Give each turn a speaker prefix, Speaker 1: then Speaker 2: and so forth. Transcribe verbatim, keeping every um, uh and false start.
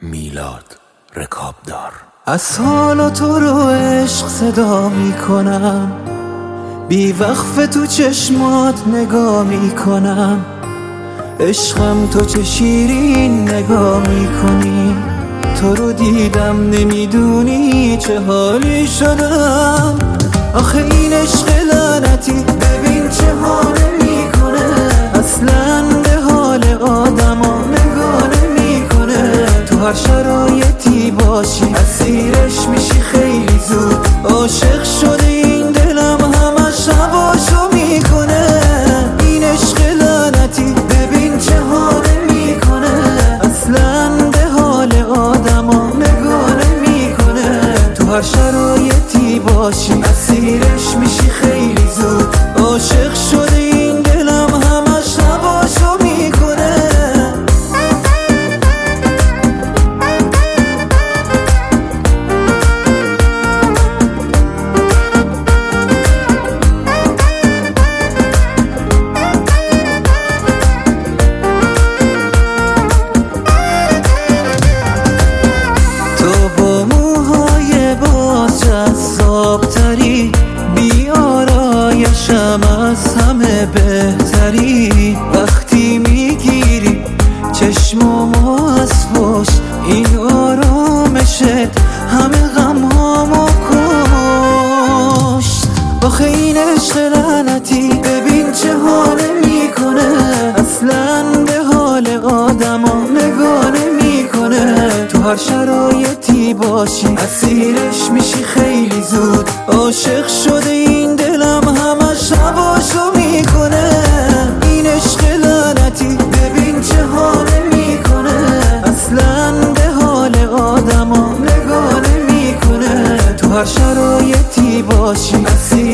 Speaker 1: میلاد رکابدار.
Speaker 2: از حال تو رو عشق صدا می کنم، بی وقف تو چشمات نگاه می کنم. عشقم تو چه شیرین نگاه می کنی، تو رو دیدم نمیدونی چه حالی شدم. آخه این عشق لعنتی ببین چه حاله می کنه، اصلا به حال آدما نگاه نمی کنه. تو هر شرایطی باشی اسیرش میشی خیلی زود، عاشق شده این دلم همش هواشو میکنه. این عشق لعنتی ببین چه حاله میکنه، اصلا به حال آدما نگاه نمیکنه. تو هر شرایطی باشی اسیرش میشی خیلی زود، عاشق شده این دلم همش هواشو میکنه. جذابتری بی آرایشم از همه بهتری، وقتی میگیری چشمامو از پشت این آرامشت همه غمهامو کشت. آخه این عشق لعنتی ببین چه حاله میکنه، اصلا به حال آدما نگاه نمیکنه. تو هر شرایطی باشی اسیرش میشی خیلی زود، عاشق شده این دلم همش هواشو میکنه. این عشق لعنتی ببین چه حاله میکنه، اصلا به حال آدما نگاه نمیکنه. تو هر شرایطی باشی اسیر